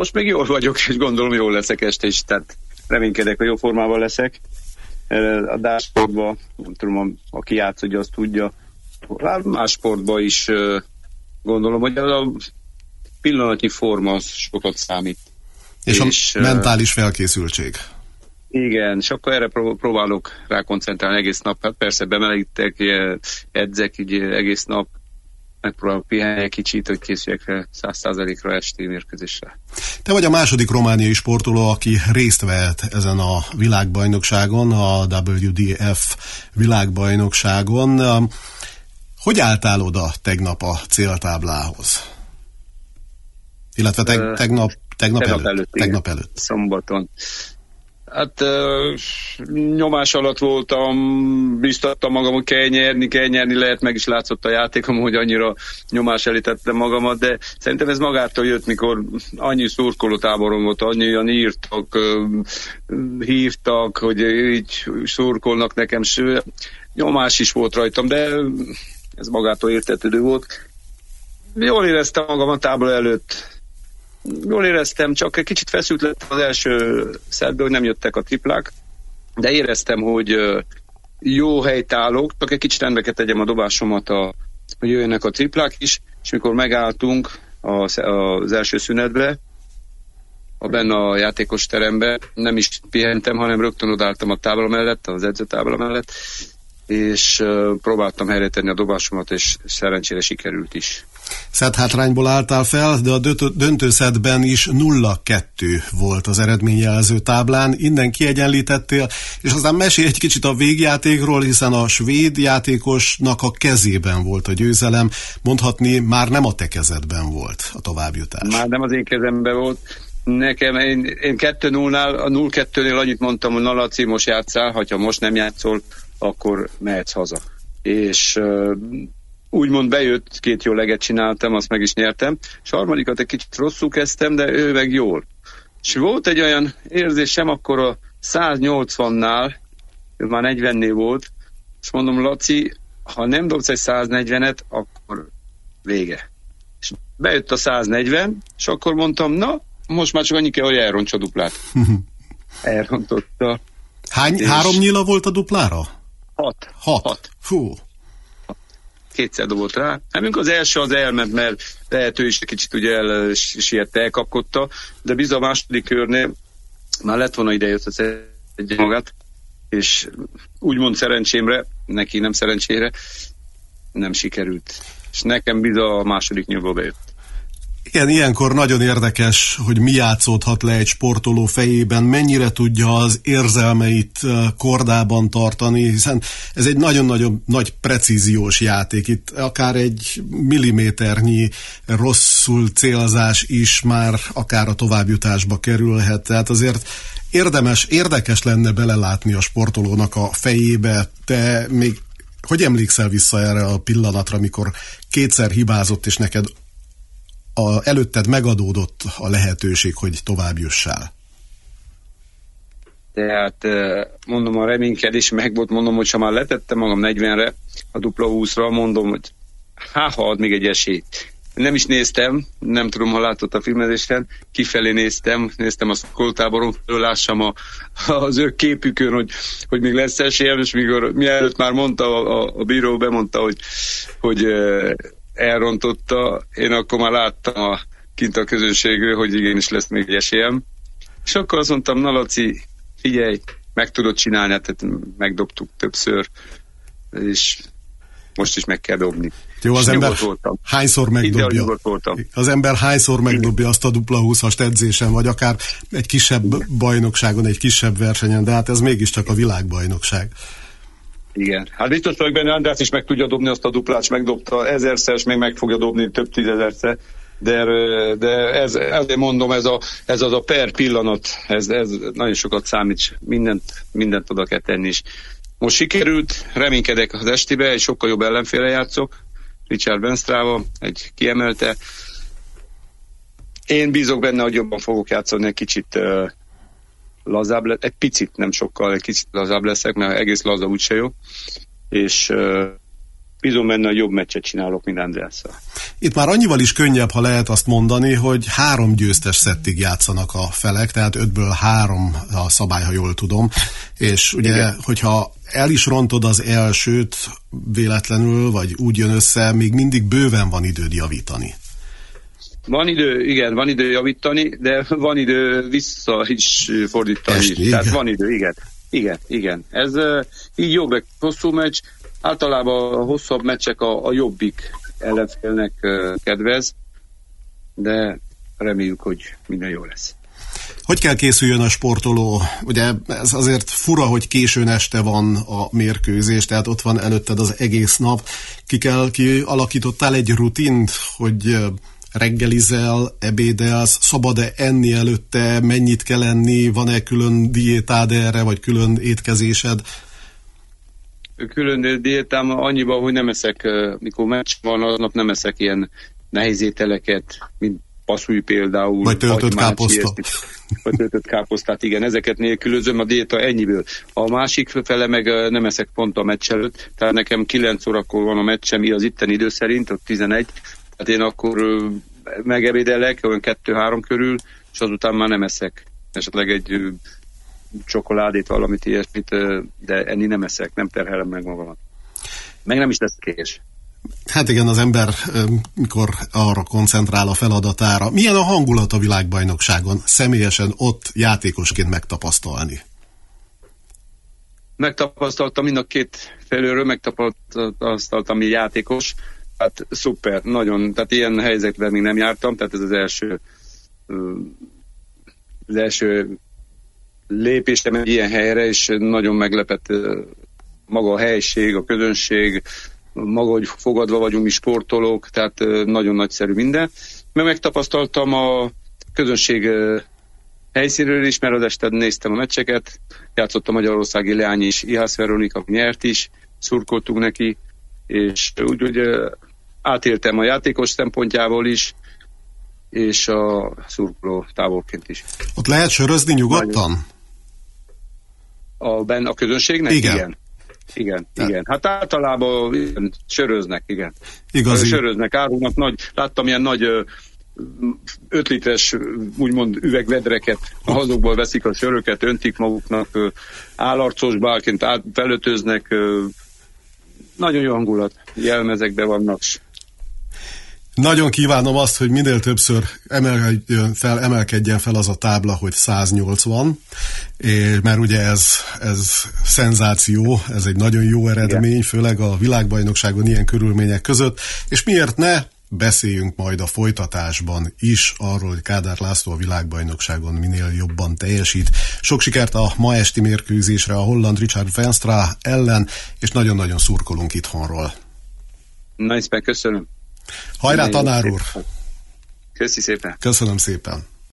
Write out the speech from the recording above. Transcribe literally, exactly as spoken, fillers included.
most még jól vagyok, és gondolom jól leszek este is, tehát reménykedek, hogy jó formában leszek. A dársportban, nem tudom, aki játszik, azt tudja, más sportban is gondolom, hogy a pillanatnyi forma az sokat számít. És, és a mentális felkészültség. Igen, és akkor erre próbálok rá koncentrálni egész nap. Hát persze bemelegítek, edzek így egész nap, megpróbálok pihenni egy kicsit, hogy készüljek rá száz százalékra esti mérkőzésre. Te vagy a második romániai sportoló, aki részt vehet ezen a világbajnokságon, a dupla vé dé ef világbajnokságon. Hogy álltál oda tegnap a céltáblához? Illetve teg, tegnap, tegnap, tegnap, előtt, előtt, tegnap előtt. Szombaton. Hát uh, nyomás alatt voltam, biztattam magam, hogy kell nyerni, kell nyerni, lehet, meg is látszott a játékom, hogy annyira nyomás elé tettem magamat, de szerintem ez magától jött, mikor annyi szurkolótáborom volt, annyian írtak, uh, hívtak, hogy így szurkolnak nekem, s nyomás is volt rajtam, de ez magától értetődő volt. Jól éreztem magam a tábla előtt. Jól éreztem, csak egy kicsit feszült lett az első szerből, hogy nem jöttek a triplák, de éreztem, hogy jó helyt állok, csak egy kicsit rendbe kell tegyem a dobásomat, a, hogy jöjjenek a triplák is, és mikor megálltunk az, az első szünetbe, a benne a játékos terembe, nem is pihentem, hanem rögtön odaálltam a tábla mellett, az edzőtábla mellett, és uh, próbáltam helyre tenni a dobásomat, és szerencsére sikerült is. Szedhátrányból álltál fel, de a döntőszedben is nulla kettő volt az eredményjelző táblán, innen kiegyenlítettél, és aztán mesélj egy kicsit a végjátékról, hiszen a svéd játékosnak a kezében volt a győzelem, mondhatni már nem a te kezedben volt a továbbjutás. Már nem az én kezemben volt. Nekem, én, én kettő nullnál, a nulla kettőnél annyit mondtam, hogy na Laci, most játsszál, ha most nem játszol, akkor mehetsz haza. És uh, úgymond bejött, két jó leget csináltam, azt meg is nyertem, és a harmadikat egy kicsit rosszul kezdtem, de ő meg jól. És volt egy olyan érzésem, akkor a száznyolcvannál, ő már negyvennél volt, és mondom, Laci, ha nem dobsz egy száznegyvenet, akkor vége. És bejött a száznegyven, és akkor mondtam, na, most már csak annyi kell, hogy elrontsa a duplát. Elrontotta. Hány, és... három nyila volt a duplára? Hat. Hat. Hat. Fú. Kétszer dobott rá. Hát az első az elment, mert lehet ő is egy kicsit ugye el, siette, elkapkodta, de bizony a második körnél már lett volna ideje egy magát, és úgymond szerencsémre, neki nem szerencsére, nem sikerült. És nekem bizony a második nyilvó bejött. Igen, ilyenkor nagyon érdekes, hogy mi játszódhat le egy sportoló fejében, mennyire tudja az érzelmeit kordában tartani, hiszen ez egy nagyon-nagyon nagy precíziós játék. Itt akár egy milliméternyi rosszul célzás is már akár a továbbjutásba kerülhet. Tehát azért érdemes, érdekes lenne belelátni a sportolónak a fejébe. Te még hogy emlékszel vissza erre a pillanatra, amikor kétszer hibázott, és neked A, előtted megadódott a lehetőség, hogy tovább jussál? Tehát mondom, a reménykedés meg volt, mondom, hogy ha már letettem magam negyvenre, a dupla húszra, mondom, hogy há, ha ad még egy esélyt. Nem is néztem, nem tudom, ha látott a filmezésen, kifelé néztem, néztem a szkoltáboron, lássam a, az ő képükön, hogy, hogy még lesz esélyem, és mikor, mielőtt már mondta, a, a bíró bemondta, hogy, hogy elrontotta, én akkor már láttam a, kint a közönségről, hogy igenis lesz még egy esélyem. És akkor azt mondtam, na Laci, figyelj, meg tudod csinálni, hát megdobtuk többször, és most is meg kell dobni. Jó, az ember hányszor megdobja? Az ember hányszor megdobja azt a dupla húszast edzésen, vagy akár egy kisebb bajnokságon, egy kisebb versenyen, de hát ez mégiscsak a világbajnokság. Igen. Hát biztos vagyok benne, András is meg tudja dobni azt a duplát, és megdobta ezerszer, és még meg fogja dobni több tízezerszer, de, de ez, ezért mondom, ez, a, ez az a per pillanat, ez, ez nagyon sokat számít, mindent, mindent oda kell tenni is. Most sikerült, reménykedek az estibe, egy sokkal jobb ellenfélre játszok, Richard Benstrava, egy kiemelte. Én bízok benne, hogy jobban fogok játszani, egy kicsit uh, lazább lesz, egy picit, nem sokkal, egy kicsit lazább leszek, mert egész laza úgyse jó. És uh, bízom benne, hogy jobb meccset csinálok, mint Andreasszal. Itt már annyival is könnyebb, ha lehet azt mondani, hogy három győztes szettig játszanak a felek, tehát ötből három a szabály, ha jól tudom, és ugye, igen, hogyha el is rontod az elsőt véletlenül, vagy úgy jön össze, még mindig bőven van időd javítani. Van idő, igen, van idő javítani, de van idő vissza is fordítani. Esni, Tehát igen. van idő, igen. Igen, igen. Ez uh, így jobb, egy hosszú meccs. Általában a hosszabb meccsek a, a jobbik ellenfélnek uh, kedvez, de reméljük, hogy minden jó lesz. Hogy kell készüljön a sportoló? Ugye ez azért fura, hogy későn este van a mérkőzés, tehát ott van előtted az egész nap. Ki kell, ki alakítottál egy rutint, hogy reggelizel, ebédelsz, szabad-e enni előtte, mennyit kell enni, van-e külön diétád erre, vagy külön étkezésed? Külön diétám annyiban, hogy nem eszek, mikor meccs van, aznap nem eszek ilyen nehéz ételeket, mint passzúj például. Vagy töltött káposzta. Vagy töltött káposztát, igen, ezeket nélkülözöm, a diéta ennyiből. A másik fele meg nem eszek pont a meccs előtt, tehát nekem kilenc órakor van a meccsem, az itteni idő szerint, ott tizenegy, tehát én akkor megebédelek, olyan kettő-három körül, és azután már nem eszek. Esetleg egy csokoládét, valamit ilyesmit, de enni nem eszek, nem terhelem meg magamat. Meg nem is lesz kés. Hát igen, az ember mikor arra koncentrál a feladatára. Milyen a hangulat a világbajnokságon személyesen ott játékosként megtapasztalni? Megtapasztaltam mind a két felőről, megtapasztaltam, mi játékos. Hát szuper, nagyon, tehát ilyen helyzetben még nem jártam, tehát ez az első az első lépésem egy ilyen helyre, és nagyon meglepett maga a helység, a közönség, maga, hogy fogadva vagyunk mi sportolók, tehát nagyon nagyszerű minden. Meg megtapasztaltam a közönség helyszínről is, mert az este néztem a meccseket, játszott a magyarországi leány is, Ihász Veronika nyert is, szurkoltunk neki, és úgy, hogy átéltem a játékos szempontjából is, és a szurkoló távolként is. Ott lehet sörözni nyugodtan? A, ben, a közönségnek? Igen. Igen. Igen, igen. Hát általában igen, söröznek, igen. Igazi. Söröznek, árulnak nagy, láttam ilyen nagy öt literes, úgymond üvegvedreket, azokból veszik a söröket, öntik maguknak, állarcos bálként felöltöznek, nagyon jó hangulat, jelmezekben vannak. Nagyon kívánom azt, hogy minél többször emelkedjen fel, emelkedjen fel az a tábla, hogy száznyolcvan, mert ugye ez, ez szenzáció, ez egy nagyon jó eredmény, igen, főleg a világbajnokságon ilyen körülmények között, és miért ne beszéljünk majd a folytatásban is arról, hogy Kádár László a világbajnokságon minél jobban teljesít. Sok sikert a ma esti mérkőzésre a holland Richard Veenstra ellen, és nagyon-nagyon szurkolunk itthonról. Nagyon szépen köszönöm. Hajrá, tanár úr! Köszi szépen! Köszönöm szépen!